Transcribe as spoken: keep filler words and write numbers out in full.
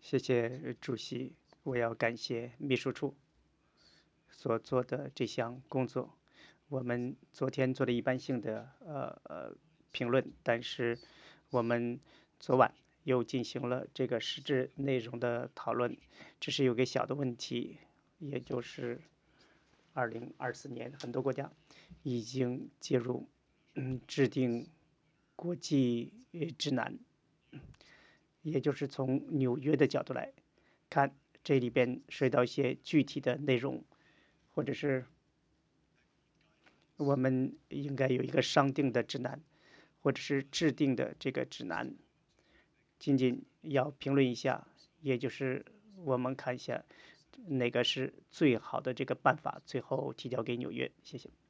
谢谢主席，我要感谢秘书处所做的这项工作。我们昨天做了一般性的呃呃评论，但是我们昨晚又进行了这个实质内容的讨论。只是有个小的问题，也就是二零二四年很多国家已经介入嗯制定国际呃指南，也就是从纽约的角度来看，这里边涉及到一些具体的内容，或者是我们应该有一个商定的指南，或者是制定的这个指南。仅仅要评论一下，也就是我们看一下哪个是最好的这个办法，最后提交给纽约。谢谢。